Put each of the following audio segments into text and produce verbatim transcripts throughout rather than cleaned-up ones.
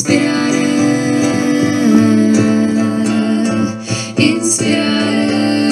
Inspirare, inspirare,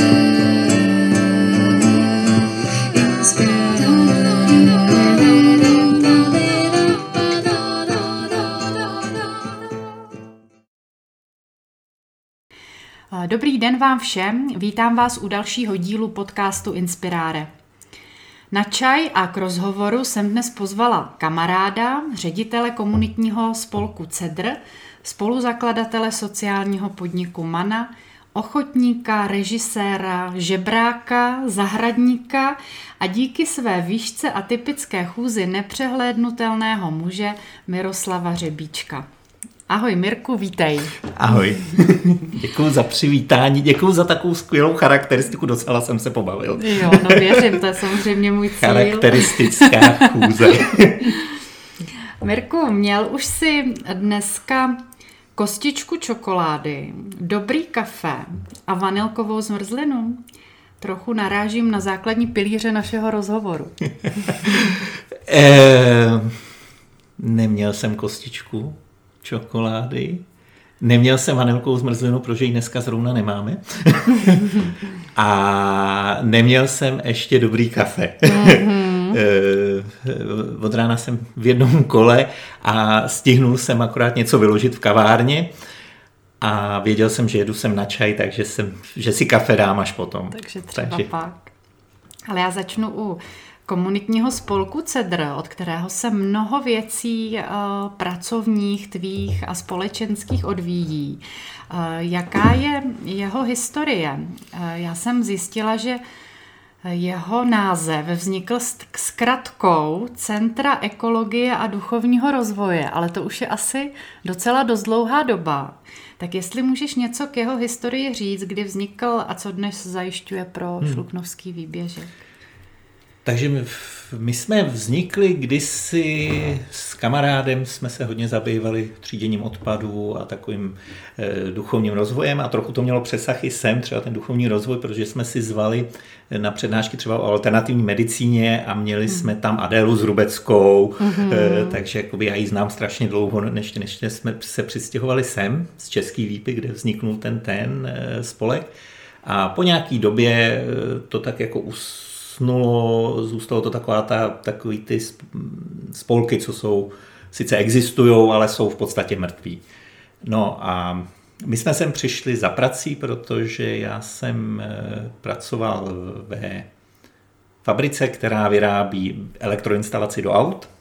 Dobrý den vám všem, vítám vás u dalšího dílu podcastu Inspirare. Na čaj a k rozhovoru jsem dnes pozvala kamaráda, ředitele komunitního spolku Cedr, spoluzakladatele sociálního podniku Mana, ochotníka, režiséra, žebráka, zahradníka a díky své výšce a typické chůzi nepřehlédnutelného muže Miroslava Řebíčka. Ahoj Mirku, vítej. Ahoj, děkuju za přivítání, děkuju za takovou skvělou charakteristiku, docela jsem se pobavil. Jo, no věřím, to je samozřejmě můj cíl. Charakteristická chůze. Mirku, měl už si dneska kostičku čokolády, dobrý kafe a vanilkovou zmrzlinu? Trochu narážím na základní pilíře našeho rozhovoru. e, neměl jsem kostičku čokolády. Neměl jsem vanilkovou zmrzlinu, protože ji dneska zrovna nemáme. A neměl jsem ještě dobrý kafe. Mm-hmm. Od rána jsem v jednom kole a stihnul jsem akorát něco vyložit v kavárně a věděl jsem, že jedu sem na čaj, takže jsem, že si kafe dám až potom. Takže třeba takže... pak. Ale já začnu u komunitního spolku Cedr, od kterého se mnoho věcí uh, pracovních, tvých a společenských odvíjí. Uh, jaká je jeho historie? Uh, já jsem zjistila, že jeho název vznikl s kratkou Centra ekologie a duchovního rozvoje, ale to už je asi docela dost dlouhá doba. Tak jestli můžeš něco k jeho historii říct, kdy vznikl a co dnes zajišťuje pro hmm. šluknovský výběžek? Takže my, my jsme vznikli kdysi s kamarádem, jsme se hodně zabývali tříděním odpadů a takovým e, duchovním rozvojem a trochu to mělo přesah i sem, třeba ten duchovní rozvoj, protože jsme si zvali na přednášky třeba o alternativní medicíně a měli mm. jsme tam Adélu Zrubeckou, mm. e, takže jakoby já ji znám strašně dlouho, než, než jsme se přistěhovali sem z Český Lípy, kde vzniknul ten, ten e, spolek a po nějaký době e, to tak jako us Zůstalo, zůstalo to taková ta, takový ty spolky, co jsou, sice existují, ale jsou v podstatě mrtví. No a my jsme sem přišli za prací, protože já jsem pracoval ve fabrice, která vyrábí elektroinstalaci do aut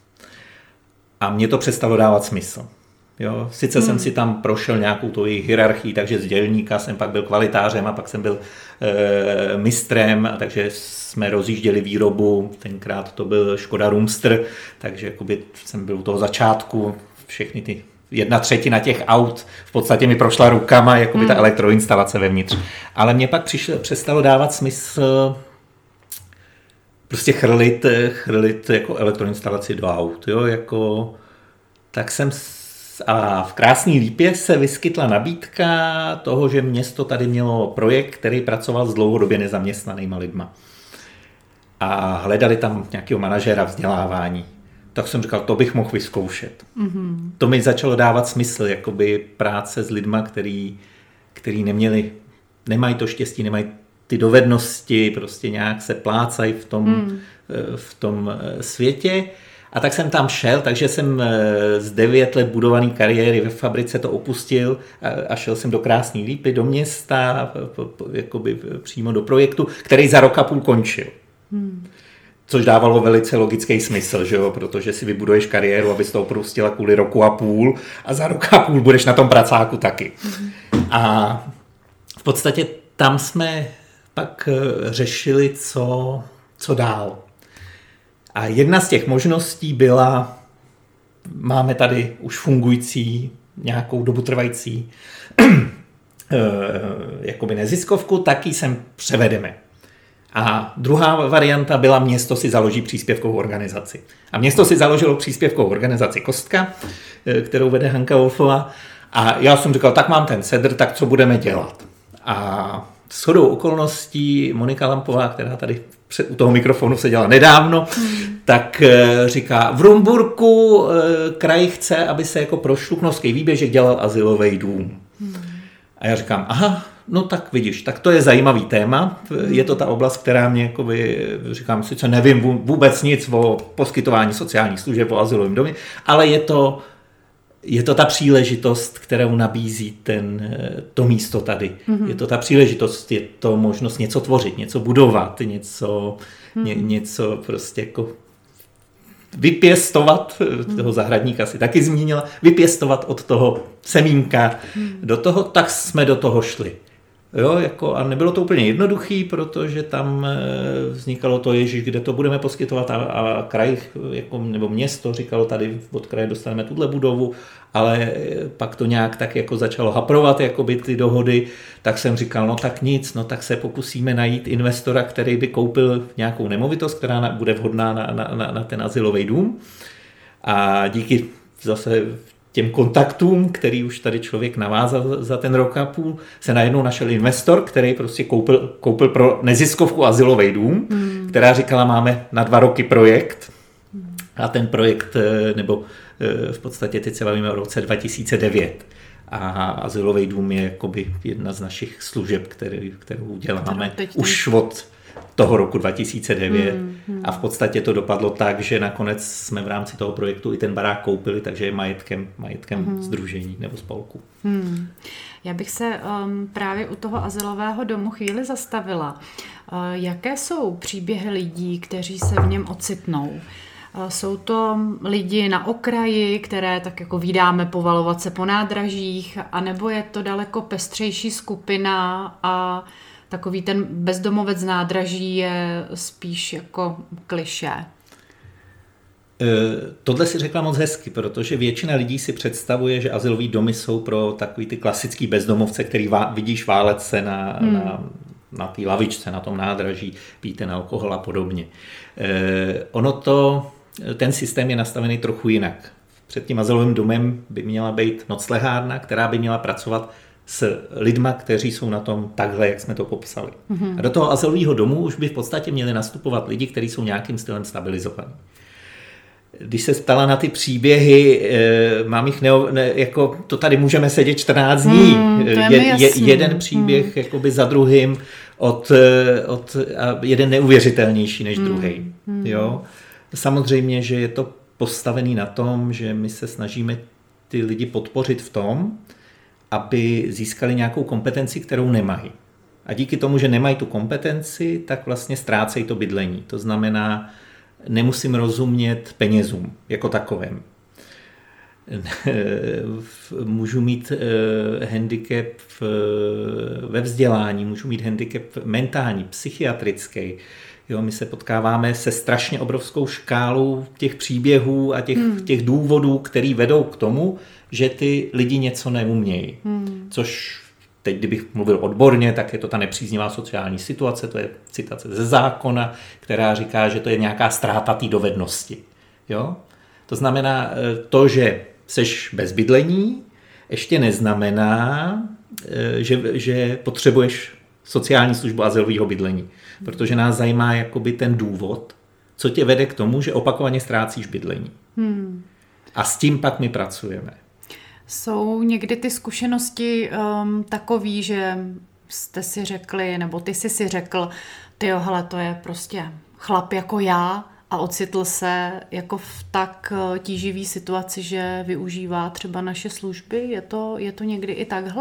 a mně to přestalo dávat smysl. Jo, sice hmm. jsem si tam prošel nějakou tou jejich hierarchii, takže z dělníka jsem pak byl kvalitářem a pak jsem byl e, mistrem, a takže jsme rozjížděli výrobu, tenkrát to byl Škoda Roomster, takže jakoby jsem byl u toho začátku, všechny ty jedna třetina těch aut v podstatě mi prošla rukama, jakoby hmm. ta elektroinstalace vevnitř. Ale mě pak přišlo, přestalo dávat smysl prostě chrlit, chrlit jako elektroinstalaci do aut, jo, jako tak jsem a v Krásný Lípě se vyskytla nabídka toho, že město tady mělo projekt, který pracoval s dlouhodobě nezaměstnanýma lidma. A hledali tam nějakého manažéra vzdělávání. Tak jsem říkal, to bych mohl vyzkoušet. Mm-hmm. To mi začalo dávat smysl, jakoby práce s lidma, který, který neměli, nemají to štěstí, nemají ty dovednosti, prostě nějak se plácají v tom, mm. v tom světě. A tak jsem tam šel, takže jsem z devět let budované kariéry ve fabrice to opustil a šel jsem do Krásné Lípy, do města, jakoby přímo do projektu, který za rok a půl končil. Hmm. Což dávalo velice logický smysl, že jo? Protože si vybuduješ kariéru, abys to opustila kvůli roku a půl a za rok a půl budeš na tom pracáku taky. Hmm. A v podstatě tam jsme pak řešili, co, co dál. A jedna z těch možností byla, máme tady už fungující nějakou dobu trvající jakoby neziskovku, tak ji sem převedeme. A druhá varianta byla, město si založí příspěvkovou organizaci. A město si založilo příspěvkovou organizaci Kostka, kterou vede Hanka Wolfová. A já jsem říkal, tak mám ten Cedr, tak co budeme dělat? A shodou okolností Monika Lampová, která tady před, u toho mikrofonu seděla nedávno, hmm. tak e, říká, v Rumburku e, kraj chce, aby se jako pro Šluknovský výběžek dělal azylový dům. Hmm. A já říkám, aha, no tak vidíš, tak to je zajímavý téma, je to ta oblast, která mě, jakoby, říkám, sice nevím vůbec nic o poskytování sociálních služeb, o azylovém domě, ale je to, je to ta příležitost, kterou nabízí ten, to místo tady. Mm-hmm. Je to ta příležitost, je to možnost něco tvořit, něco budovat, něco, mm-hmm. ně, něco prostě jako vypěstovat, toho zahradníka si taky zmínila, vypěstovat od toho semínka hmm. do toho, tak jsme do toho šli. Jo, jako, a nebylo to úplně jednoduchý, protože tam vznikalo to, ježiš, kde to budeme poskytovat a, a kraj, jako, nebo město říkalo, tady od kraje dostaneme tuhle budovu, ale pak to nějak tak jako začalo haprovat jakoby ty dohody, tak jsem říkal, no tak nic, no tak se pokusíme najít investora, který by koupil nějakou nemovitost, která bude vhodná na, na, na, na ten azylový dům. A díky zase těm kontaktům, který už tady člověk navázal za ten rok a půl, se najednou našel investor, který prostě koupil, koupil pro neziskovku azylový dům, hmm. která říkala, máme na dva roky projekt a ten projekt, nebo v podstatě teď se bavíme o roce dva tisíce devět a azylový dům je jakoby jedna z našich služeb, který, kterou děláme už od toho roku dva tisíce devět hmm, hmm. a v podstatě to dopadlo tak, že nakonec jsme v rámci toho projektu i ten barák koupili, takže je majetkem, majetkem hmm. sdružení nebo spolku. Hmm. Já bych se um, právě u toho azylového domu chvíli zastavila. Uh, jaké jsou příběhy lidí, kteří se v něm ocitnou? Uh, jsou to lidi na okraji, které tak jako vídáme povalovat se po nádražích, anebo je to daleko pestřejší skupina a takový ten bezdomovec nádraží je spíš jako klišé? Tohle si řekla moc hezky, protože většina lidí si představuje, že azylový domy jsou pro takový ty klasický bezdomovce, který vá, vidíš válet se na, hmm. na, na té lavičce, na tom nádraží, pít ten alkohol a podobně. Eh, ono to, ten systém je nastavený trochu jinak. Před tím azylovým domem by měla být noclehárna, která by měla pracovat s lidma, kteří jsou na tom takhle, jak jsme to popsali. Mm-hmm. A do toho azylového domu už by v podstatě měli nastupovat lidi, kteří jsou nějakým stylem stabilizovaní. Když se ptala na ty příběhy, eh, mám jich ne, ne, jako to tady můžeme sedět čtrnáct dní. Mm, je, je, jeden příběh mm. jakoby za druhým od, od, a jeden neuvěřitelnější než mm. druhý. Mm. Jo? Samozřejmě, že je to postavený na tom, že my se snažíme ty lidi podpořit v tom, aby získali nějakou kompetenci, kterou nemají. A díky tomu, že nemají tu kompetenci, tak vlastně ztrácejí to bydlení. To znamená, nemusím rozumět penězům jako takovým. Můžu mít handicap ve vzdělání, můžu mít handicap mentální, psychiatrický. Jo, my se potkáváme se strašně obrovskou škálou těch příběhů a těch, hmm. těch důvodů, které vedou k tomu, že ty lidi něco neumějí. Hmm. Což teď, kdybych mluvil odborně, tak je to ta nepříznivá sociální situace, to je citace ze zákona, která říká, že to je nějaká ztráta té dovednosti. Jo? To znamená, to, že seš bez bydlení, ještě neznamená, že, že potřebuješ sociální službu azylového bydlení. Protože nás zajímá jakoby ten důvod, co tě vede k tomu, že opakovaně ztrácíš bydlení. Hmm. A s tím pak my pracujeme. Jsou někdy ty zkušenosti um, takový, že jste si řekli, nebo ty jsi si řekl, tyjo, hele, to je prostě chlap jako já a ocitl se jako v tak tíživý situaci, že využívá třeba naše služby. Je to, je to někdy i takhle?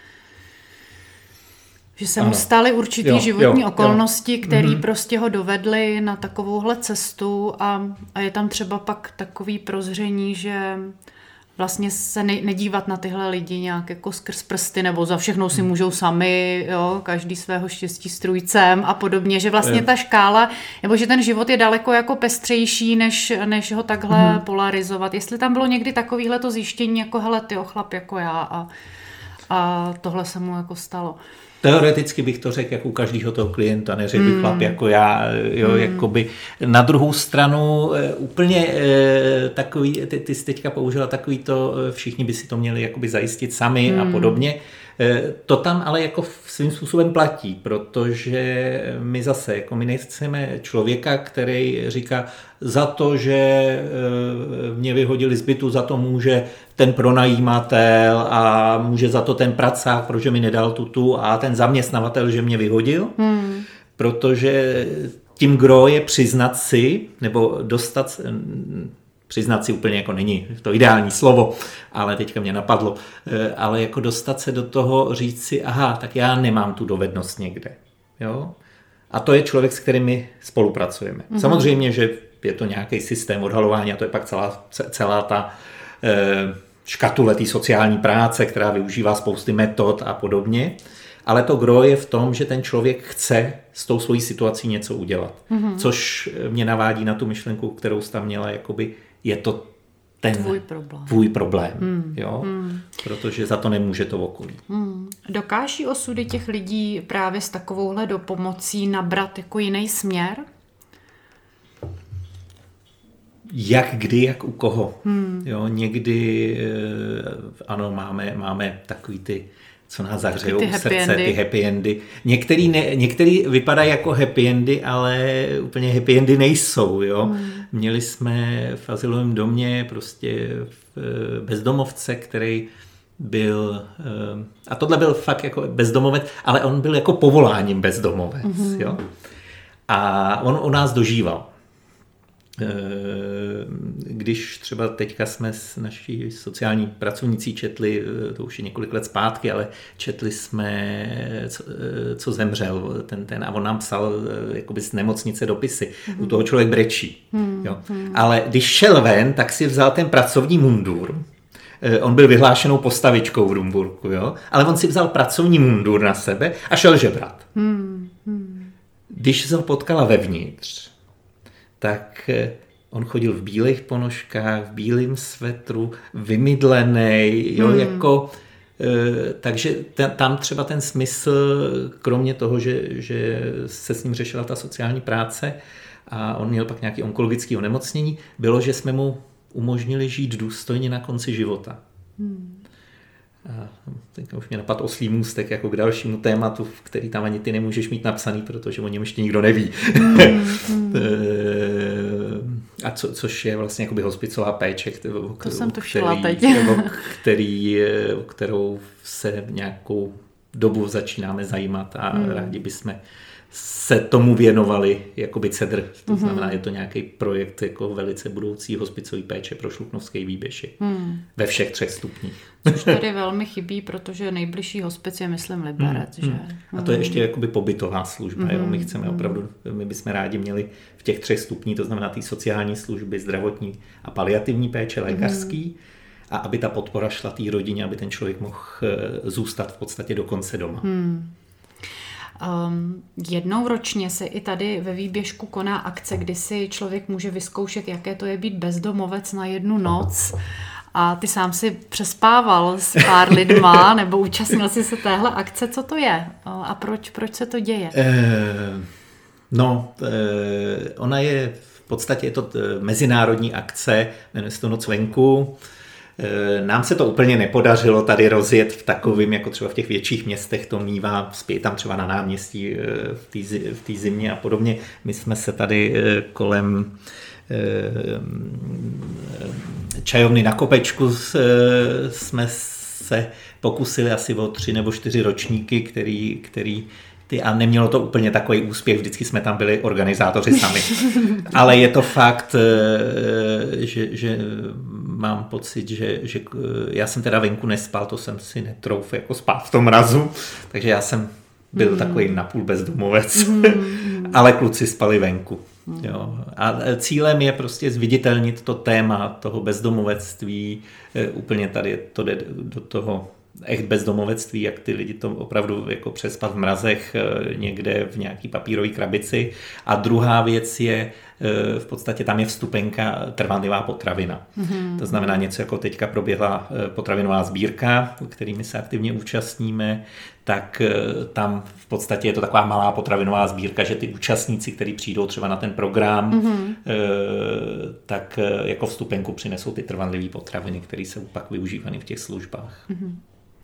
Že se mu staly určitý jo, životní jo, okolnosti, které mm-hmm. prostě ho dovedly na takovouhle cestu a, a je tam třeba pak takový prozření, že vlastně se ne, nedívat na tyhle lidi nějak jako skrz prsty nebo za všechno si můžou sami, jo, každý svého štěstí strůjcem a podobně, že vlastně ta škála, nebo že ten život je daleko jako pestřejší, než, než ho takhle mm-hmm. polarizovat. Jestli tam bylo někdy takovýhle to zjištění, jako hele, tyjo, chlap jako já a, a tohle se mu jako stalo. Teoreticky bych to řekl jako u každého toho klienta, neřekl bych mm. chlap jako já, jo, mm. jakoby. Na druhou stranu úplně takový, ty, ty jsi teďka použila takový to, všichni by si to měli jakoby zajistit sami mm. a podobně. To tam ale jako svým způsobem platí, protože my zase, jako my nechceme člověka, který říká za to, že mě vyhodili z bytu, za to může ten pronajímatel a může za to ten pracák, protože mi nedal tutu a ten zaměstnavatel, že mě vyhodil, hmm. protože tím gro je přiznat si, nebo dostat, přiznat si úplně jako není to ideální slovo, ale teďka mě napadlo, ale jako dostat se do toho, říct si, aha, tak já nemám tu dovednost někde. Jo? A to je člověk, s kterým my spolupracujeme. Mm-hmm. Samozřejmě, že je to nějaký systém odhalování a to je pak celá, celá ta eh, škatule té sociální práce, která využívá spousty metod a podobně. Ale to gro je v tom, že ten člověk chce s tou svojí situací něco udělat. Mm-hmm. Což mě navádí na tu myšlenku, kterou jsi tam měla, jakoby je to ten tvůj problém. Tvůj problém mm. Jo? Mm. Protože za to nemůže to okolí. Mm. Dokáží osudy těch lidí právě s takovouhle dopomocí nabrat jako jiný směr? Jak kdy, jak u koho. Mm. Jo, někdy ano, máme, máme takový ty, co nás zahřejou ty srdce, endy. Ty happy endy. Některý, ne, některý vypadají jako happy endy, ale úplně happy endy nejsou. Jo? Mm. Měli jsme v azylovém domě prostě bezdomovce, který byl, a tohle byl fakt jako bezdomovec, ale on byl jako povoláním bezdomovec. Mm. Jo? A on u nás dožíval. Když třeba teďka jsme s naší sociální pracovnicí četli, to už je několik let zpátky, ale četli jsme, co, co zemřel ten, ten a on nám psal jakoby z nemocnice dopisy. Mm. U toho člověk brečí. Mm. Jo. Mm. Ale když šel ven, tak si vzal ten pracovní mundur. On byl vyhlášenou postavičkou v Rumburku, jo? Ale on si vzal pracovní mundur na sebe a šel žebrat. Mm. Mm. Když se ho potkala vevnitř, tak on chodil v bílých ponožkách, v bílém svetru, vymydlený, jo, hmm. jako, e, takže ten, tam třeba ten smysl, kromě toho, že, že se s ním řešila ta sociální práce a on měl pak nějaké onkologické onemocnění, bylo, že jsme mu umožnili žít důstojně na konci života. Hmm. A teďka už mě napadl oslý můstek jako k dalšímu tématu, který tam ani ty nemůžeš mít napsaný, protože o něm ještě nikdo neví. Mm, mm. A co, což je vlastně jakoby hospicová péče, kterou, to kterou, jsem to všila teď. který, o kterou se nějakou dobu začínáme zajímat a mm. rádi bychom se tomu věnovali jakoby cedr. To mm-hmm. znamená, je to nějaký projekt jako velice budoucí hospicové péče pro Šluknovské výběži. Mm. Ve všech třech stupních. Což tady velmi chybí, protože nejbližší hospic je, myslím, Liberec. Mm. Že? A to je ještě jakoby pobytová služba. Mm. Jo? My chceme opravdu, my bychom rádi měli v těch třech stupních, to znamená ty sociální služby, zdravotní a paliativní péče, lékařský, mm. a aby ta podpora šla té rodině, aby ten člověk mohl zůstat v podstatě do konce doma. Mm. Um, jednou ročně se i tady ve Výběžku koná akce, kdy si člověk může vyzkoušet, jaké to je být bezdomovec na jednu noc. A ty sám si přespával s pár lidma, nebo účastnil si se téhle akce. Co to je? A proč, proč se to děje? Eh, no, eh, ona je v podstatě je to mezinárodní akce, jmenuje se to Noc venku. Nám se to úplně nepodařilo tady rozjet v takovým, jako třeba v těch větších městech to mívá, spějí tam třeba na náměstí v té zimě a podobně. My jsme se tady kolem čajovny na Kopečku jsme se pokusili asi o tři nebo čtyři ročníky, který, který ty, a nemělo to úplně takový úspěch, vždycky jsme tam byli organizátoři sami. Ale je to fakt, že, že mám pocit, že, že já jsem teda venku nespal, to jsem si netrouf jako spát v tom mrazu, takže já jsem byl mm. takový napůl bezdomovec, mm. ale kluci spali venku. Mm. Jo. A cílem je prostě zviditelnit to téma toho bezdomovectví, úplně tady to jde do toho echt bezdomovectví, jak ty lidi to opravdu jako přespat v mrazech někde v nějaký papírové krabici. A druhá věc je, v podstatě tam je vstupenka trvanlivá potravina. Mm-hmm. To znamená něco, jako teďka proběhla potravinová sbírka, kterými se aktivně účastníme, tak tam v podstatě je to taková malá potravinová sbírka, že ty účastníci, kteří přijdou třeba na ten program, mm-hmm. tak jako vstupenku přinesou ty trvanlivé potraviny, které jsou pak využívány v těch službách. Mm-hmm.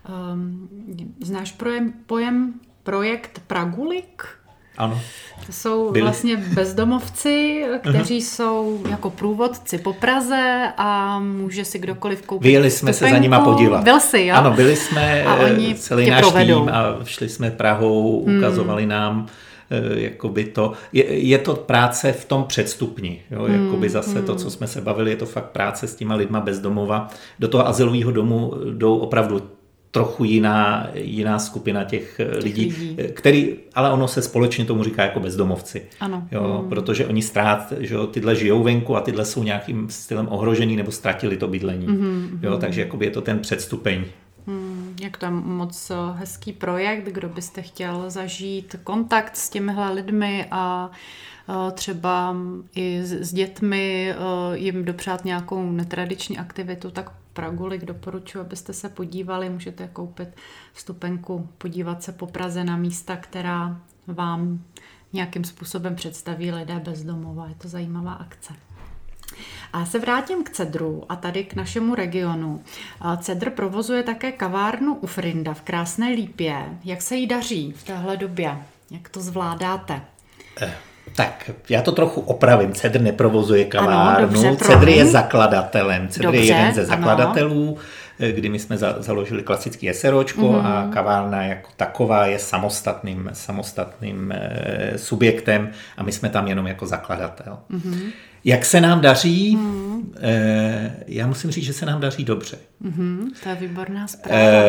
Um, znáš pojem, pojem projekt Pragulik? Ano. To jsou Byli. vlastně bezdomovci, kteří uh-huh. jsou jako průvodci po Praze a může si kdokoliv koupit Vyjeli jsme stupenku. se za nima podívat. Byl jsi, jo? Ano, byli jsme a oni celý náš provedou. Tým a šli jsme Prahou, ukazovali hmm. nám jakoby to, je, je to práce v tom předstupni, jo, hmm. jakoby zase hmm. to, co jsme se bavili, je to fakt práce s těma lidma bez domova. Do toho azylového domu jdou opravdu trochu jiná, jiná skupina těch, těch lidí, lidí, který, ale ono se společně tomu říká jako bezdomovci. Ano. Jo, hmm. protože oni ztrát, že jo, tyhle žijou venku a tyhle jsou nějakým stylem ohrožený nebo ztratili to bydlení. Hmm. Jo, takže jakoby je to ten předstupeň. Hmm, jak to je moc hezký projekt, kdo byste chtěl zažít kontakt s těmihle lidmi a třeba i s dětmi jim dopřát nějakou netradiční aktivitu, tak Pragulik doporučuji, abyste se podívali, můžete koupit vstupenku, podívat se po Praze na místa, která vám nějakým způsobem představí lidé bez domova. Je to zajímavá akce. A já se vrátím k Cedru a tady k našemu regionu. Cedr provozuje také kavárnu u Frinda v Krásné Lípě. Jak se jí daří v téhle době? Jak to zvládáte? Eh. Tak, já to trochu opravím. Cedr neprovozuje kavárnu. Ano, dobře, Cedr je zakladatelem. Cedr dobře, je jeden ze zakladatelů, ano. kdy my jsme za, založili klasický eseročko mm. a kavárna jako taková je samostatným, samostatným e, subjektem a my jsme tam jenom jako zakladatel. Mm. Jak se nám daří? Mm. E, já musím říct, že se nám daří dobře. Mm. To je výborná zpráva. E,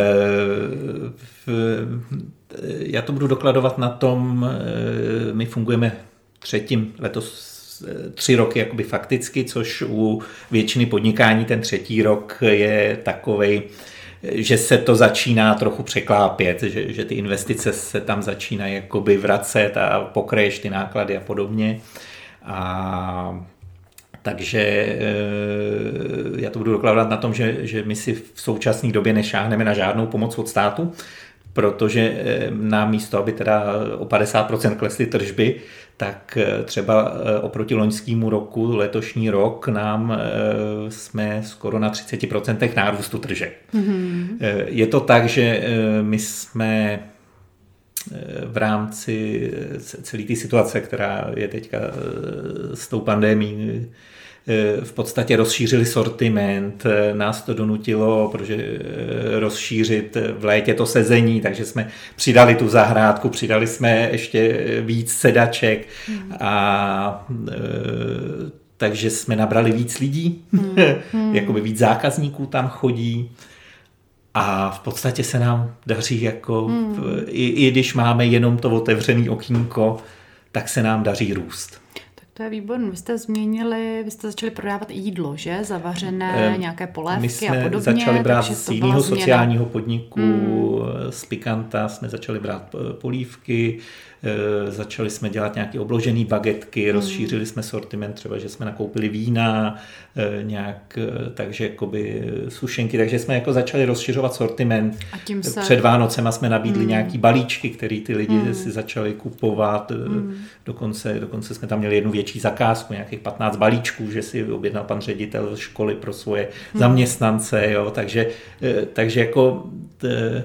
v, já to budu dokladovat na tom, e, my fungujeme třetím letos tři roky jakoby fakticky, což u většiny podnikání ten třetí rok je takovej, že se to začíná trochu překlápět, že, že ty investice se tam začínají jakoby vracet a pokraješ ty náklady a podobně. A takže já to budu dokladovat na tom, že, že my si v současné době nešáhneme na žádnou pomoc od státu, protože nám místo, aby teda o padesát procent klesly tržby, tak třeba oproti loňskému roku, letošní rok, nám jsme skoro na třicet procent nárůstu tržeb. Mm-hmm. Je to tak, že my jsme v rámci celé té situace, která je teďka s tou pandemií, v podstatě rozšířili sortiment, nás to donutilo, protože rozšířit v létě to sezení, takže jsme přidali tu zahrádku, přidali jsme ještě víc sedaček a takže jsme nabrali víc lidí, hmm. jakoby víc zákazníků tam chodí a v podstatě se nám daří jako, hmm. i, i když máme jenom to otevřené okýnko, tak se nám daří růst. To je výborné. Vy jste změnili, vy jste začali prodávat jídlo, že? Zavařené, nějaké polévky a podobně. My jsme začali brát z jiného sociálního podniku, mm. z Pikanta jsme začali brát polívky, začali jsme dělat nějaké obložené bagetky, mm. rozšířili jsme sortiment, třeba, že jsme nakoupili vína, nějak, takže jakoby sušenky, takže jsme jako začali rozšiřovat sortiment. A tím se... Před Vánocema jsme nabídli mm. nějaký balíčky, které ty lidi mm. si začali kupovat, mm. dokonce, dokonce jsme tam měli jednu větší zakázku, nějakých patnáct balíčků, že si objednal pan ředitel školy pro svoje hmm. zaměstnance, jo, takže, takže jako t,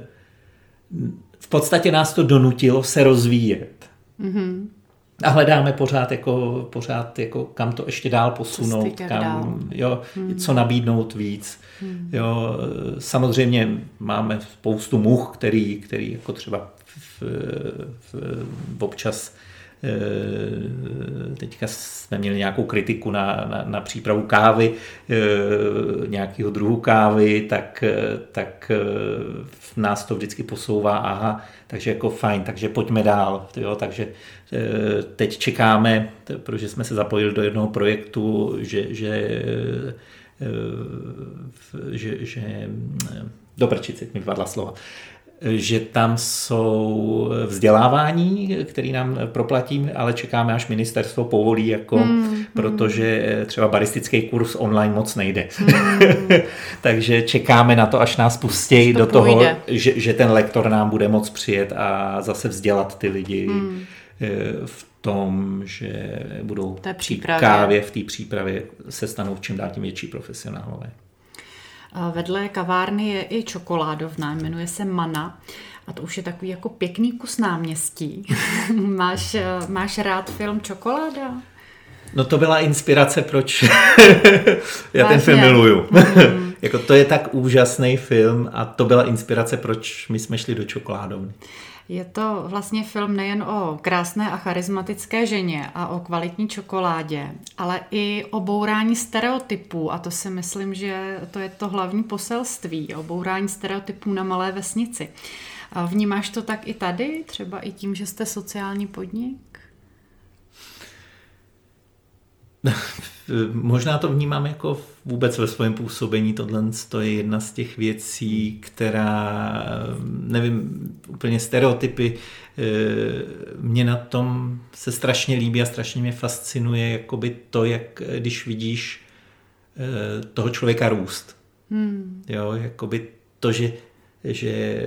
v podstatě nás to donutilo se rozvíjet. Hmm. A hledáme pořád, jako, pořád jako, kam to ještě dál posunout, kam, dál. Jo, hmm. co nabídnout víc. Hmm. Jo, samozřejmě máme spoustu much, který, který jako třeba v, v, v občas teďka jsme měli nějakou kritiku na, na, na přípravu kávy, nějakého druhu kávy, tak, tak nás to vždycky posouvá, aha, takže jako fajn, takže pojďme dál. Jo, takže teď čekáme, protože jsme se zapojili do jednoho projektu, že, že, že, že do prčici mi vypadla slova, že tam jsou vzdělávání, které nám proplatí, ale čekáme, až ministerstvo povolí, jako, mm, protože třeba baristický kurz online moc nejde. Mm. Takže čekáme na to, až nás pustí to do toho, že, že ten lektor nám bude moc přijet a zase vzdělat ty lidi mm. v tom, že budou v té kávě, v té přípravě se stanou čím dál tím větší profesionálové. Vedle kavárny je i čokoládovna, jmenuje se Mana. A to už je takový jako pěkný kus náměstí. máš, máš rád film Čokoláda? No to byla inspirace, proč já Vážně? ten film miluju. Mm. Jako to je tak úžasný film a to byla inspirace, proč my jsme šli do čokoládovny. Je to vlastně film nejen o krásné a charismatické ženě a o kvalitní čokoládě, ale i o bourání stereotypů a to si myslím, že to je to hlavní poselství, o bourání stereotypů na malé vesnici. Vnímáš to tak i tady? Třeba i tím, že jste sociální podnik? Možná to vnímám jako vůbec ve svém působení. Tohle je jedna z těch věcí, která, nevím, úplně stereotypy, mě na tom se strašně líbí a strašně mě fascinuje jakoby to, jak když vidíš toho člověka růst. Hmm. Jo, jakoby to, že, že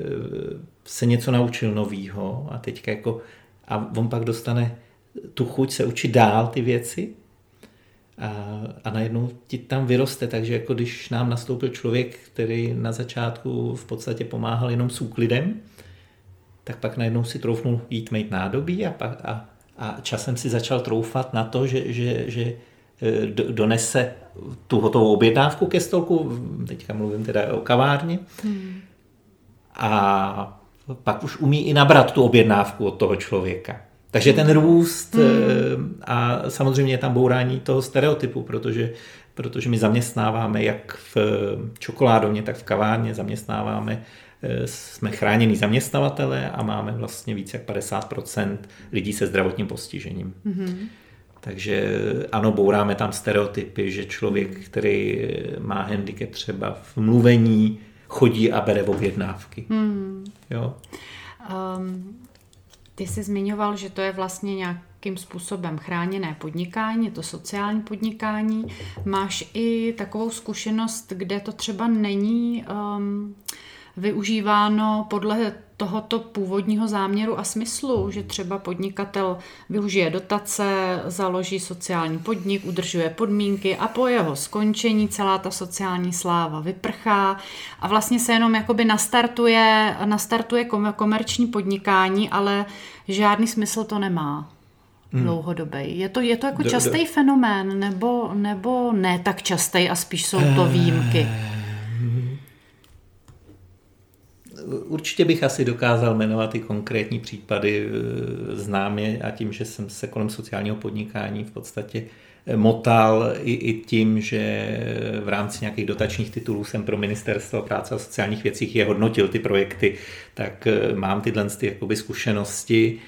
se něco naučil novýho a teďka jako a on pak dostane tu chuť se učit dál ty věci a, a najednou ti tam vyroste, takže jako když nám nastoupil člověk, který na začátku v podstatě pomáhal jenom s úklidem, tak pak najednou si troufnul jít mít nádobí a, pak, a, a časem si začal troufat na to, že, že, že donese tu hotovou objednávku ke stolku, teďka mluvím teda o kavárně, hmm. a pak už umí i nabrat tu objednávku od toho člověka. Takže ten růst hmm. a samozřejmě je tam bourání toho stereotypu, protože, protože my zaměstnáváme jak v čokoládovně, tak v kavárně, zaměstnáváme, jsme chránění zaměstnavatele a máme vlastně více jak padesát procent lidí se zdravotním postižením. Hmm. Takže ano, bouráme tam stereotypy, že člověk, který má handicap třeba v mluvení, chodí a bere objednávky. Hmm. Jo? Um... Ty jsi zmiňoval, že to je vlastně nějakým způsobem chráněné podnikání, je to sociální podnikání. Máš i takovou zkušenost, kde to třeba není um, využíváno podle tohoto původního záměru a smyslu, že třeba podnikatel využije dotace, založí sociální podnik, udržuje podmínky a po jeho skončení celá ta sociální sláva vyprchá a vlastně se jenom jakoby nastartuje, nastartuje komerční podnikání, ale žádný smysl to nemá dlouhodobý. Je to, je to jako do, častý do. fenomén, nebo, nebo ne tak častý a spíš jsou to výjimky? Určitě bych asi dokázal jmenovat i konkrétní případy známě a tím, že jsem se kolem sociálního podnikání v podstatě motal i, i tím, že v rámci nějakých dotačních titulů jsem pro Ministerstvo práce a sociálních věcí je hodnotil ty projekty, tak mám tyhle ty jakoby zkušenosti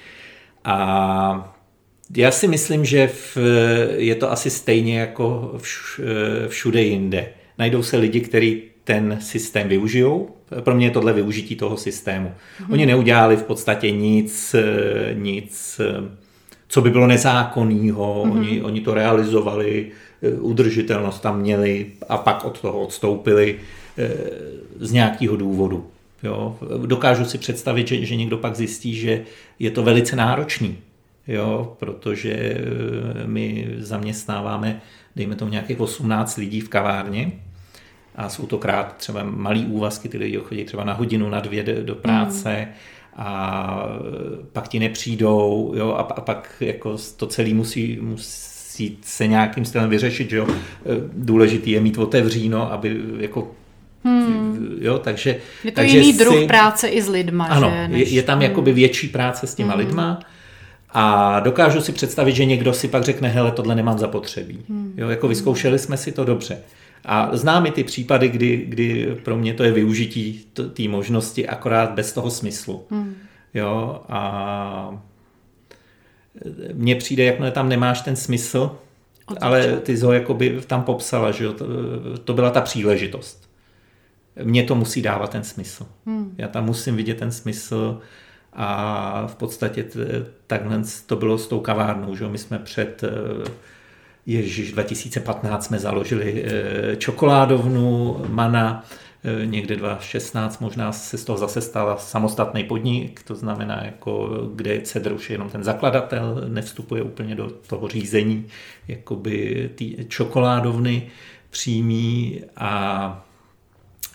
a já si myslím, že v, je to asi stejně jako vš, všude jinde. Najdou se lidi, kteří ten systém využijou. Pro mě je tohle využití toho systému. Hmm. Oni neudělali v podstatě nic, nic co by bylo nezákonnýho. Hmm. Oni, oni to realizovali, udržitelnost tam měli a pak od toho odstoupili z nějakého důvodu. Jo. Dokážu si představit, že, že někdo pak zjistí, že je to velice náročný, jo, protože my zaměstnáváme, dejme tomu nějakých osmnáct lidí v kavárně, a jsou to krát třeba malý úvazky, ty lidi chodí třeba na hodinu, na dvě do práce mm. a pak ti nepřijdou, jo, a, a pak jako to celé musí, musí se nějakým stylem vyřešit, že jo. Důležitý je mít otevříno, aby jako hmm. jo, takže... Je to takže jiný druh si, práce i s lidma, ano, že? Než, je, je tam jakoby větší práce s těma hmm. lidma a dokážu si představit, že někdo si pak řekne, hele, tohle nemám zapotřebí. Hmm. Jo, jako vyzkoušeli jsme si to dobře. A znám i ty případy, kdy, kdy pro mě to je využití té možnosti akorát bez toho smyslu. Hmm. Jo, a mně přijde, jakmile tam nemáš ten smysl, ale ty jsi ho jakoby tam popsala, že jo, to, to byla ta příležitost. Mně to musí dávat ten smysl. Hmm. Já tam musím vidět ten smysl a v podstatě t, takhle to bylo s tou kavárnou, že jo, my jsme před... Ježiš, dva tisíce patnáct jsme založili čokoládovnu Mana, někde dva tisíce šestnáct možná se z toho zase stala samostatný podnik, to znamená, jako, kde Cedr už je jenom ten zakladatel, nevstupuje úplně do toho řízení jakoby ty čokoládovny přímý a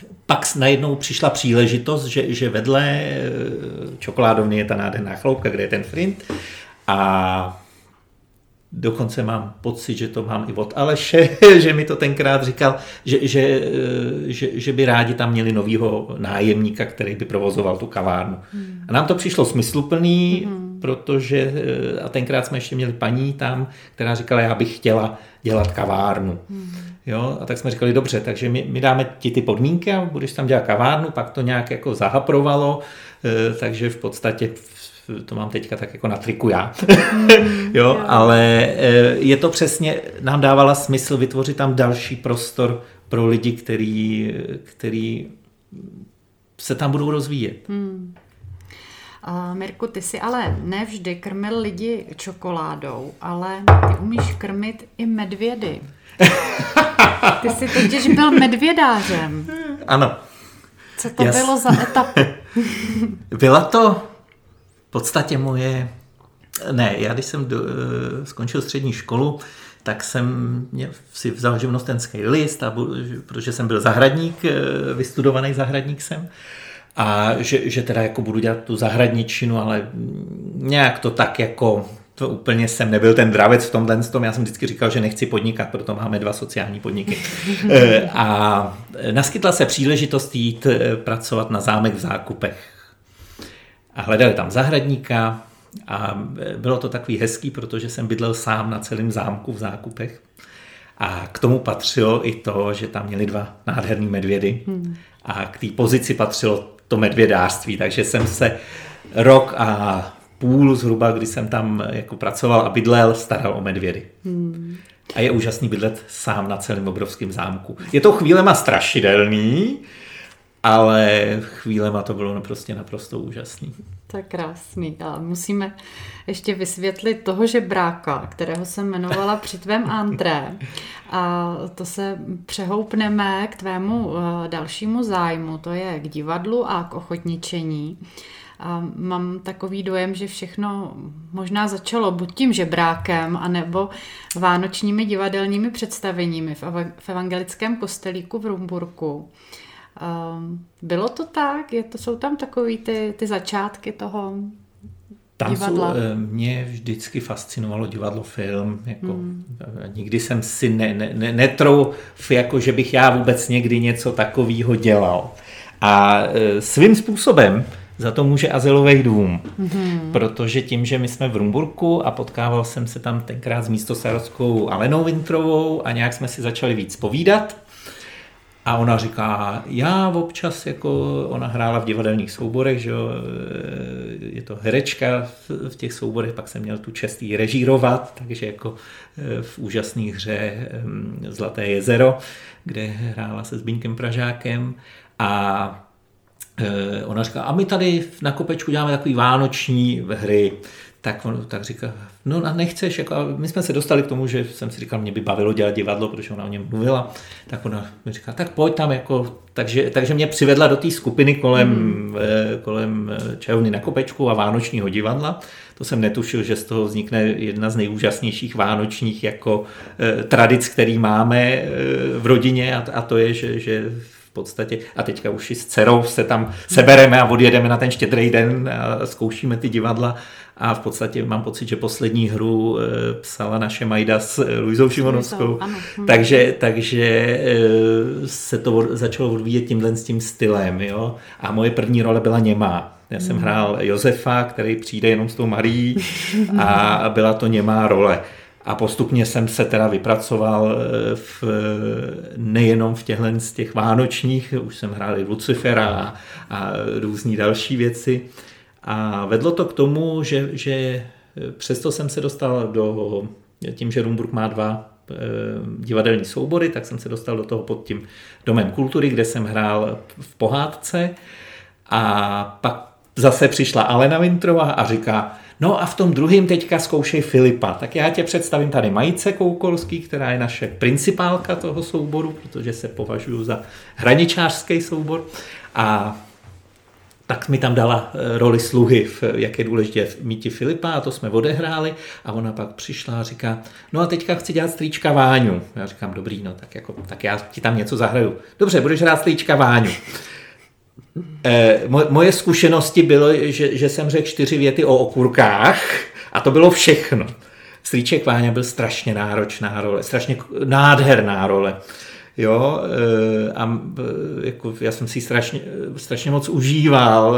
pak najednou přišla příležitost, že, že vedle čokoládovny je ta nádherná chloupka, kde je ten Frint. A dokonce mám pocit, že to mám i od Aleše, že mi to tenkrát říkal, že, že, že, že by rádi tam měli novýho nájemníka, který by provozoval tu kavárnu. Hmm. A nám to přišlo smysluplný, hmm. protože a tenkrát jsme ještě měli paní tam, která říkala, já bych chtěla dělat kavárnu. Hmm. Jo, a tak jsme říkali, dobře, takže my, my dáme ti ty podmínky a budeš tam dělat kavárnu, pak to nějak jako zahaprovalo, takže v podstatě to mám teďka tak jako na triku já. Mm, jo, jo, ale je to přesně, nám dávala smysl vytvořit tam další prostor pro lidi, který, který se tam budou rozvíjet. Hmm. Uh, Mirku, ty si ale nevždy krmil lidi čokoládou, ale ty umíš krmit i medvědy. Ty jsi totiž byl medvědářem. Ano. Co to Jas... bylo za etapu? Byla to v podstatě moje... Ne, já když jsem do, skončil střední školu, tak jsem mě, si vzal živnostenský list, a, protože jsem byl zahradník, vystudovaný zahradník jsem, a že, že teda jako budu dělat tu zahradničinu, ale nějak to tak jako... To úplně jsem nebyl ten dravec v tomhle tom, já jsem vždycky říkal, že nechci podnikat, proto máme dva sociální podniky. A naskytla se příležitost jít pracovat na zámek v Zákupech. A hledali tam zahradníka a bylo to takový hezký, protože jsem bydlel sám na celém zámku v Zákupech. A k tomu patřilo i to, že tam měli dva nádherný medvědy a k té pozici patřilo to medvědářství, takže jsem se rok a půl zhruba, kdy jsem tam jako pracoval a bydlel, staral o medvědy. Hmm. A je úžasný bydlet sám na celém obrovském zámku. Je to chvílema strašidelný, ale chvílema to bylo prostě naprosto úžasný. To je krásný. A musíme ještě vysvětlit toho žebráka, kterého jsem jmenovala při tvém antré. A to se přehoupneme k tvému dalšímu zájmu, to je k divadlu a k ochotničení. A mám takový dojem, že všechno možná začalo buď tím žebrákem, anebo vánočními divadelními představeními v evangelickém kostelíku v Rumburku. Bylo to tak? Je to, jsou tam takový ty, ty začátky toho tam divadla? Jsou, mě vždycky fascinovalo divadlo, film. Jako, hmm. Nikdy jsem si ne, ne, ne, netrouf, jako že bych já vůbec někdy něco takového dělal. A svým způsobem za to může Azylový dům, mm-hmm. protože tím, že my jsme v Rumburku a potkával jsem se tam tenkrát s místostarostkou Alenou Vintrovou a nějak jsme si začali víc povídat a ona říká, já občas, jako ona hrála v divadelních souborech, že jo, je to herečka v těch souborech, pak jsem měl tu čest jí režírovat, takže jako v úžasné hře Zlaté jezero, kde hrála se Zbyňkem Pražákem a ona říká, a my tady na Kopečku děláme takový vánoční hry. Tak on tak říká, no a nechceš, jako, a my jsme se dostali k tomu, že jsem si říkal, mě by bavilo dělat divadlo, protože ona o něm mluvila, tak ona mi říká, tak pojď tam, jako, takže, takže mě přivedla do té skupiny kolem, mm. kolem čajovny na Kopečku a vánočního divadla. To jsem netušil, že z toho vznikne jedna z nejúžasnějších vánočních jako tradic, který máme v rodině, a, a to je, že, že v podstatě, a teďka už i s dcerou se tam sebereme a odjedeme na ten štědrý den a zkoušíme ty divadla a v podstatě mám pocit, že poslední hru psala naše Majda s Luizou Šimonovskou, takže, takže se to začalo odvíjet tímhle s tím stylem, jo? A moje první role byla němá. Já jsem hrál Josefa, který přijde jenom s tou Marií a byla to němá role. A postupně jsem se teda vypracoval v, nejenom v těchhle z těch vánočních, už jsem hrál i Lucifera a, a různý další věci. A vedlo to k tomu, že, že přesto jsem se dostal do, tím, že Rumburk má dva e, divadelní soubory, tak jsem se dostal do toho pod tím Domem kultury, kde jsem hrál v pohádce. A pak zase přišla Alena Vintrová a říká, no a v tom druhém teďka zkoušej Filipa. Tak já tě představím tady Majice Koukolský, která je naše principálka toho souboru, protože se považuji za hraničářský soubor. A tak mi tam dala roli sluhy, jak je důležité mít Filipa, a to jsme odehráli a ona pak přišla a říká, no a teďka chci dělat strýčka Váňu. Já říkám, dobrý, no tak, jako, tak já ti tam něco zahraju. Dobře, budeš hrát strýčka Váňu. E, moje zkušenosti bylo, že, že jsem řekl čtyři věty o okurkách a to bylo všechno. Strýček Váňa byl strašně náročná role, strašně nádherná role. Jo, a jako já jsem si strašně, strašně moc užíval.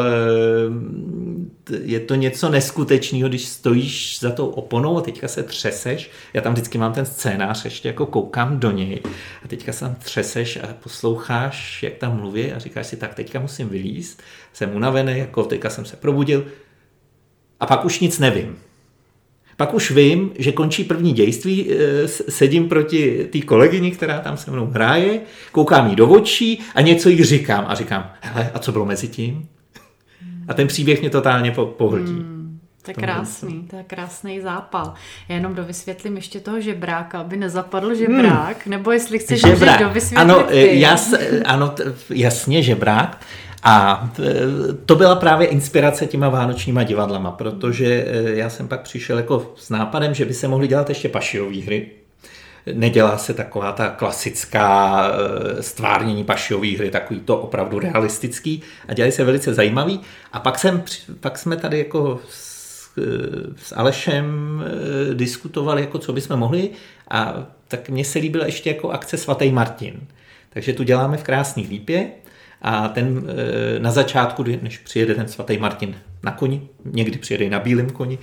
Je to něco neskutečného, když stojíš za tou oponou a teďka se třeseš. Já tam vždycky mám ten scénář, ještě jako koukám do něj. A teďka se tam třeseš a posloucháš, jak tam mluví a říkáš si, tak teďka musím vylízt. Jsem unavený, jako teďka jsem se probudil. A pak už nic nevím. Pak už vím, že končí první dějství, sedím proti té kolegyni, která tam se mnou hraje, koukám jí do očí a něco jí říkám. A říkám, hele, a co bylo mezi tím? A ten příběh mě totálně pohltí. Hmm, to je krásný, to je krásný zápal. Já jenom dovysvětlím ještě toho žebráka, aby nezapadl žebrák, hmm. nebo jestli chceš žebrák. Dovysvětlit ano, já, ano, jasně, žebrák. A to byla právě inspirace těma vánočníma divadlama, protože já jsem pak přišel jako s nápadem, že by se mohly dělat ještě pašiové hry. Nedělá se taková ta klasická stvárnění pašiové hry, takový to opravdu realistický a dělají se velice zajímavý. A pak, jsem, pak jsme tady jako s, s Alešem diskutovali, jako co bychom mohli, a tak mně se líbila ještě jako akce Svatý Martin. Takže tu děláme v Krásný Lípě. A ten na začátku, než přijede ten Svatý Martin na koni, někdy přijede i na bílém koni,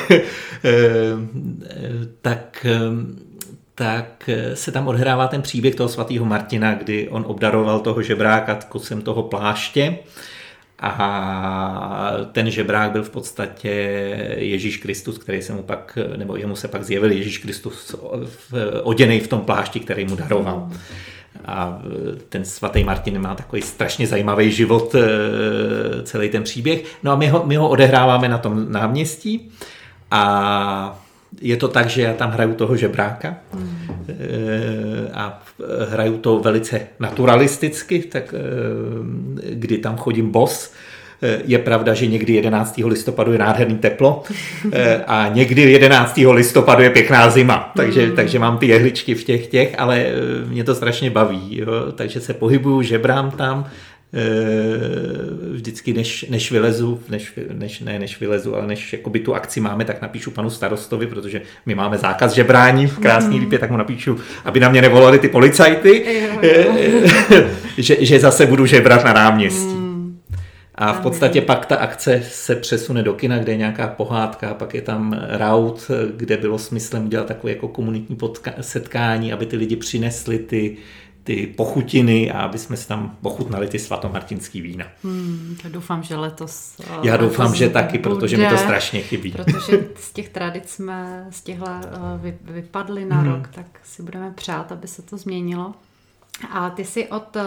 tak, tak se tam odhrává ten příběh toho svatého Martina, kdy on obdaroval toho žebráka kusem toho pláště a ten žebrák byl v podstatě Ježíš Kristus, který se mu pak, nebo jemu se pak zjevil Ježíš Kristus oděnej v tom plášti, který mu daroval. A ten svatý Martin má takový strašně zajímavý život, celý ten příběh. No a my ho, my ho odehráváme na tom náměstí a je to tak, že já tam hraju toho žebráka a hraju to velice naturalisticky, tak kdy tam chodím bos. Je pravda, že někdy jedenáctého listopadu je nádherný teplo a někdy jedenáctého listopadu je pěkná zima, takže, mm. takže mám ty jehličky v těch těch, ale mě to strašně baví, jo? Takže se pohybuju, žebrám tam, vždycky než, než vylezu, než, než, ne než vylezu, ale než jakoby tu akci máme, tak napíšu panu starostovi, protože my máme zákaz žebrání v Krásný Lípě, tak mu napíšu, aby na mě nevolali ty policajty, že, že zase budu žebrat na náměstí. A v podstatě pak ta akce se přesune do kina, kde je nějaká pohádka, pak je tam raut, kde bylo smyslem udělat takové jako komunitní potka- setkání, aby ty lidi přinesli ty, ty pochutiny a aby jsme si tam pochutnali ty svatomartinský vína. Hmm, já doufám, že letos... Já letos doufám, že taky, bude, protože mi to strašně chybí. Protože z těch tradic jsme z těchto vypadli na hmm. rok, tak si budeme přát, aby se to změnilo. A ty si od...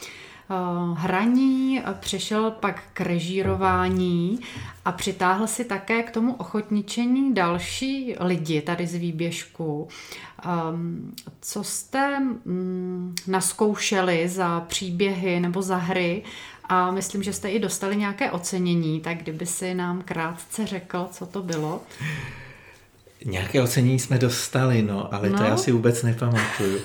hraní přešel pak k režírování a přitáhl si také k tomu ochotničení další lidi tady z výběžku. Co jste naskoušeli za příběhy nebo za hry a myslím, že jste i dostali nějaké ocenění, tak kdyby si nám krátce řekl, co to bylo. Nějaké ocenění jsme dostali, no, ale no. to já si vůbec nepamatuju.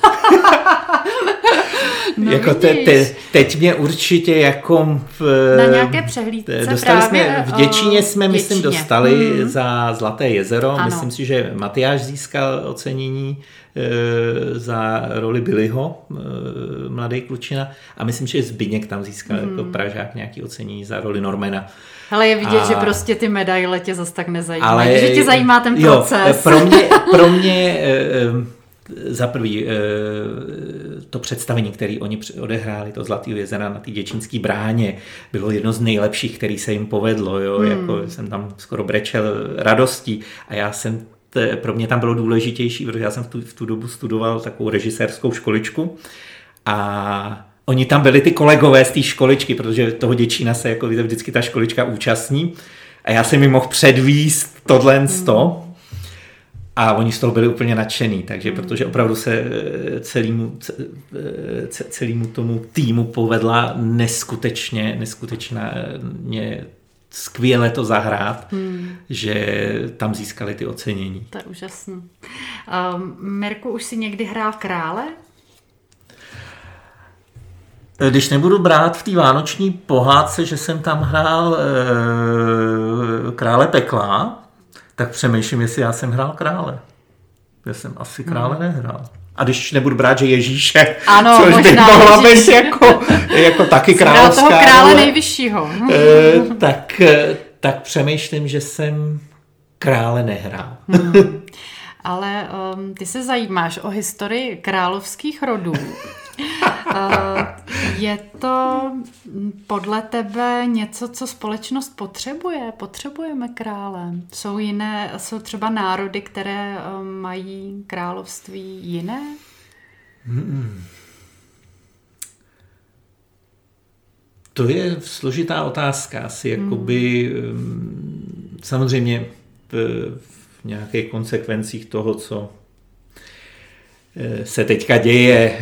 No jako te, te, teď mě určitě jako v, na nějaké přehlídce dostali právě jsme, v Děčíně jsme, Děčíně. myslím, dostali hmm. za Zlaté jezero. Ano. Myslím si, že Matyáš získal ocenění e, za roli Billyho, e, mladý klučina. A myslím, že Zbyněk tam získal hmm. jako Pražák nějaký ocenění za roli Normana. Ale je vidět, a... že prostě ty medaile tě zas tak nezajímají. Ale... Že tě zajímá ten proces. Jo, pro mě... Pro mě e, za prvý to představení, které oni odehráli, to Zlatý jezera na té Děčínské bráně, bylo jedno z nejlepších, který se jim povedlo. Jo? Hmm. Jako jsem tam skoro brečel radostí a já jsem, t, pro mě tam bylo důležitější, protože já jsem v tu, v tu dobu studoval takovou režisérskou školičku a oni tam byli ty kolegové z té školičky, protože toho Děčína se jako vždycky ta školička účastní a já jsem jim mohl předvíst tohle hmm. sto. A oni z toho byli úplně nadšený, takže mm. protože opravdu se celému, celému tomu týmu povedla neskutečně, neskutečně skvěle to zahrát, mm. že tam získali ty ocenění. To je úžasný. Um, Mirku, už si někdy hrál krále? Když nebudu brát v té vánoční pohádce, že jsem tam hrál e, krále pekla, tak přemýšlím, jestli já jsem hrál krále. Já jsem asi krále hmm. nehrál. A když nebudu brát, že Ježíše, ano, což by mohla být jako, jako taky královská. toho krále nejvyššího. E, tak, tak přemýšlím, že jsem krále nehrál. Hmm. Ale um, ty se zajímáš o historii královských rodů. Je to podle tebe něco, co společnost potřebuje? Potřebujeme krále? Jsou jiné, jsou třeba národy, které mají království jiné? Hmm. To je složitá otázka. Asi jakoby hmm. samozřejmě v, v nějakých konsekvencích toho, co se teďka děje,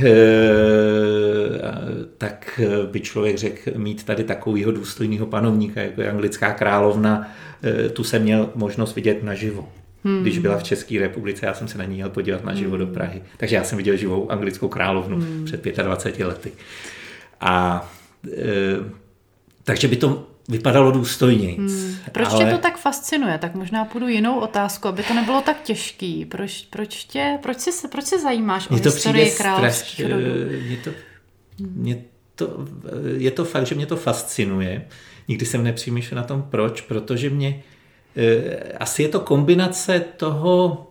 tak by člověk řekl mít tady takovýho důstojného panovníka, jako je anglická královna, tu jsem měl možnost vidět naživo. Hmm. Když byla v České republice, já jsem se na ní jel podívat naživo hmm. do Prahy. Takže já jsem viděl živou anglickou královnu hmm. před dvaceti pěti lety. A takže by to vypadalo důstojněji. Hmm. Proč ale... tě to tak fascinuje? Tak možná půjdu jinou otázku, aby to nebylo tak těžký. Proč, proč, tě, proč, si, proč se zajímáš o historii královských rodů? Mě to, mě to, je to fakt, že mě to fascinuje. Nikdy jsem nepřemýšlel na tom proč, protože mě asi je to kombinace toho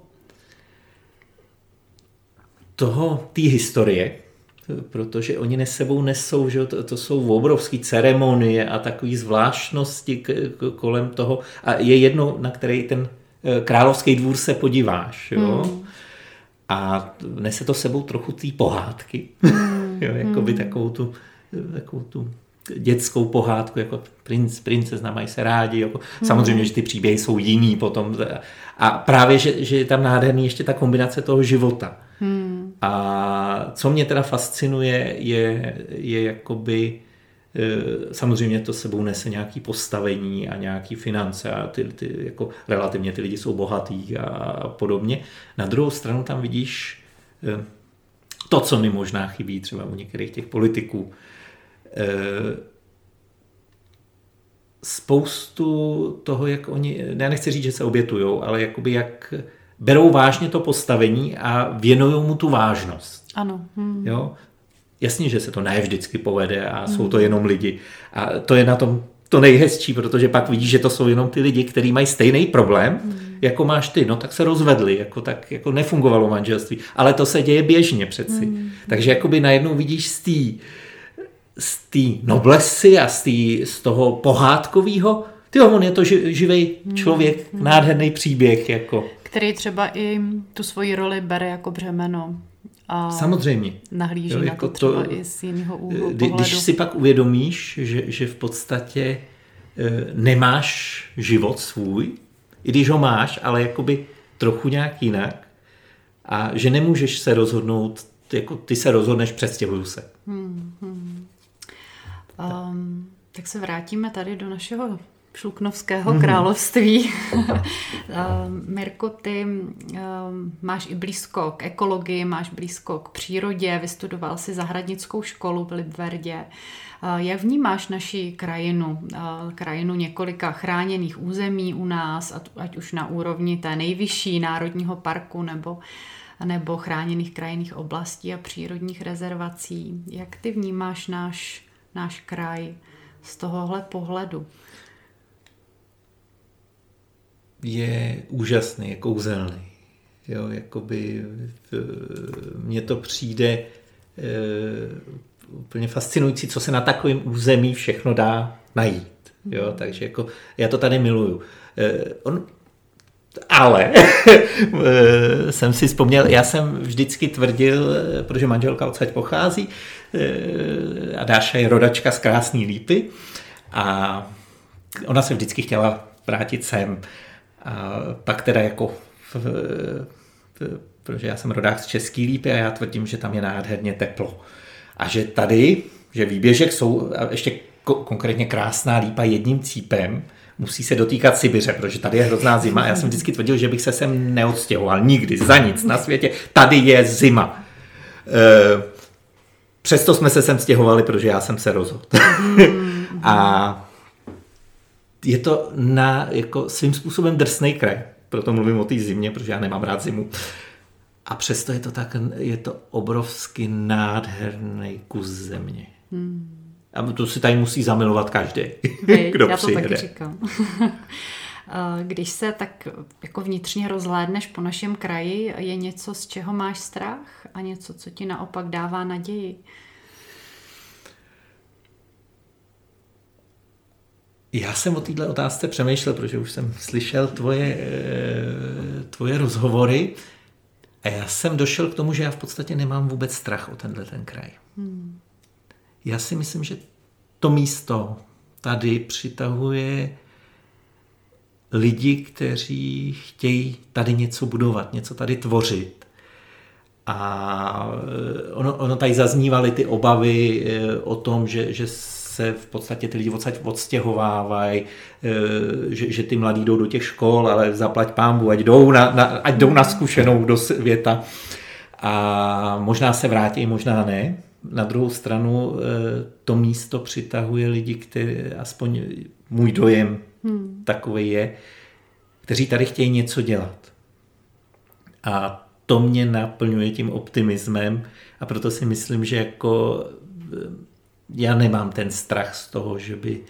toho, té historie, protože oni ne sebou nesou, že to, to jsou obrovské ceremonie a takové zvláštnosti k, k, kolem toho a je jedno, na který ten královský dvůr se podíváš. Jo? Hmm. A nese to sebou trochu té pohádky, hmm. jo, jakoby takovou tu, takovou tu dětskou pohádku, jako princ, princezna, mají se rádi. Jako. Hmm. Samozřejmě, že ty příběhy jsou jiný potom. A právě, že, že je tam nádherný ještě ta kombinace toho života. Hmm. A co mě teda fascinuje, je, je jakoby, samozřejmě to sebou nese nějaké postavení a nějaké finance a ty, ty, jako relativně ty lidi jsou bohatý a, a podobně. Na druhou stranu tam vidíš to, co mi možná chybí třeba u některých těch politiků. Spoustu toho, jak oni, já nechci říct, že se obětujou, ale jakoby jak berou vážně to postavení a věnují mu tu vážnost. Ano. Hmm. Jo? Jasně, že se to ne vždycky povede a hmm. jsou to jenom lidi. A to je na tom to nejhezčí, protože pak vidíš, že to jsou jenom ty lidi, kteří mají stejný problém, hmm. jako máš ty. No tak se rozvedli, jako, tak, jako nefungovalo manželství. Ale to se děje běžně přeci. Hmm. Takže jakoby najednou vidíš z té z té noblesy a z, tý, z toho pohádkového, tyjo, on je to ži, živej člověk, hmm. nádherný příběh. Jako. Který třeba i tu svoji roli bere jako břemeno. A samozřejmě. Nahlíží jo, na jako to třeba to, i z jiného úhlu kdy, pohledu. Když si pak uvědomíš, že, že v podstatě e, nemáš život svůj, i když ho máš, ale jakoby trochu nějak jinak a že nemůžeš se rozhodnout, jako ty se rozhodneš, přestěhuju se. Hmm, hmm. Um, tak se vrátíme tady do našeho Šluknovského mm-hmm. království. Mirko, ty um, máš i blízko k ekologii, máš blízko k přírodě, vystudoval si zahradnickou školu v Libverdě. Uh, jak vnímáš naši krajinu, uh, krajinu několika chráněných území u nás, ať už na úrovni té nejvyšší národního parku nebo nebo chráněných krajinných oblastí a přírodních rezervací? Jak ty vnímáš náš náš kraj z tohohle pohledu? Je úžasný, je kouzelný. Jo, jakoby mně to přijde e, úplně fascinující, co se na takovém území všechno dá najít. Jo, takže jako já to tady miluju. E, on Ale jsem si vzpomněl, já jsem vždycky tvrdil, protože manželka odsaď pochází a Dáša je rodačka z Krásný Lípy a ona se vždycky chtěla vrátit sem. A pak teda jako v, v, protože já jsem rodák z Český Lípy a já tvrdím, že tam je nádherně teplo. A že tady, že výběžek jsou, a ještě ko- konkrétně Krásná Lípa jedním cípem, musí se dotýkat Sibiře, protože tady je hrozná zima. A já jsem vždycky tvrdil, že bych se sem neodstěhoval nikdy, za nic na světě. Tady je zima. E, přesto jsme se sem stěhovali, protože já jsem se rozhodl. A je to na jako svým způsobem drsnej kraj. Proto mluvím o té zimě, protože já nemám rád zimu. A přesto je to tak, je to obrovsky nádherný kus země. Hmm. A to si tady musí zamilovat každý, kdo já přijede. to taky říkám. Když se tak jako vnitřně rozhlédneš po našem kraji, je něco, z čeho máš strach a něco, co ti naopak dává naději? Já jsem o této otázce přemýšlel, protože už jsem slyšel tvoje, tvoje rozhovory a já jsem došel k tomu, že já v podstatě nemám vůbec strach o tenhle ten kraj. Hmm. Já si myslím, že to místo tady přitahuje lidi, kteří chtějí tady něco budovat, něco tady tvořit. A ono, ono tady zaznívaly ty obavy o tom, že, že se v podstatě ty lidi odsaď odstěhovávají, že, že ty mladí jdou do těch škol, ale zaplať pánbu, ať jdou na, na, ať jdou na zkušenou do světa. A možná se vrátí, možná ne. Na druhou stranu to místo přitahuje lidi, kteří, aspoň můj dojem hmm. takový je, kteří tady chtějí něco dělat. A to mě naplňuje tím optimismem a proto si myslím, že jako já nemám ten strach z toho, že by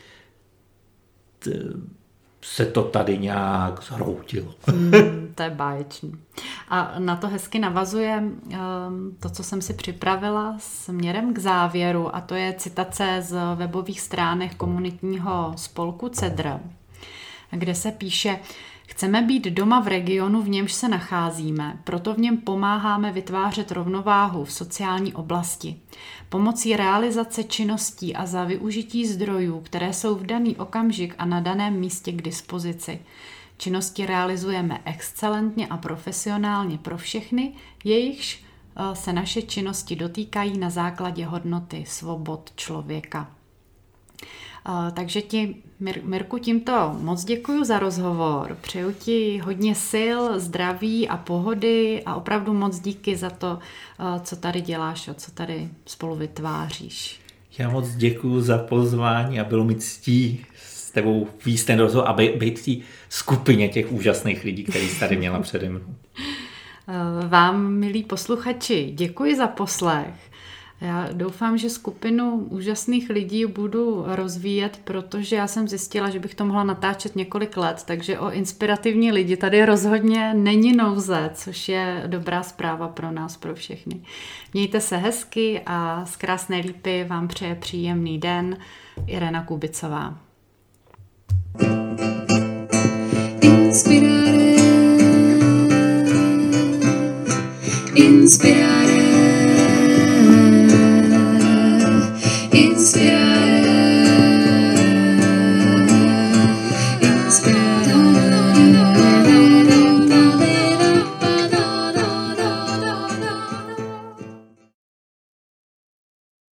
t, se to tady nějak zhroutilo. Hmm, to je báječný. A na to hezky navazuje um, to, co jsem si připravila směrem k závěru, a to je citace z webových stránek komunitního spolku Cedr, kde se píše: chceme být doma v regionu, v němž se nacházíme, proto v něm pomáháme vytvářet rovnováhu v sociální oblasti. Pomocí realizace činností a za využití zdrojů, které jsou v daný okamžik a na daném místě k dispozici. Činnosti realizujeme excelentně a profesionálně pro všechny, jejichž se naše činnosti dotýkají na základě hodnoty svobod člověka. Takže ti, Mir- Mirku, tímto moc děkuji za rozhovor. Přeju ti hodně sil, zdraví a pohody a opravdu moc díky za to, co tady děláš a co tady spolu vytváříš. Já moc děkuji za pozvání a bylo mi ctí s tebou víc ten rozhovor a být v té skupině těch úžasných lidí, který jsi tady měla přede mnou. Vám, milí posluchači, děkuji za poslech. Já doufám, že skupinu úžasných lidí budu rozvíjet, protože já jsem zjistila, že bych to mohla natáčet několik let, takže o inspirativní lidi tady rozhodně není nouze, což je dobrá zpráva pro nás, pro všechny. Mějte se hezky a z Krásné Lípy vám přeje příjemný den Irena Kubicová. Inspirare, inspirare, inspirare.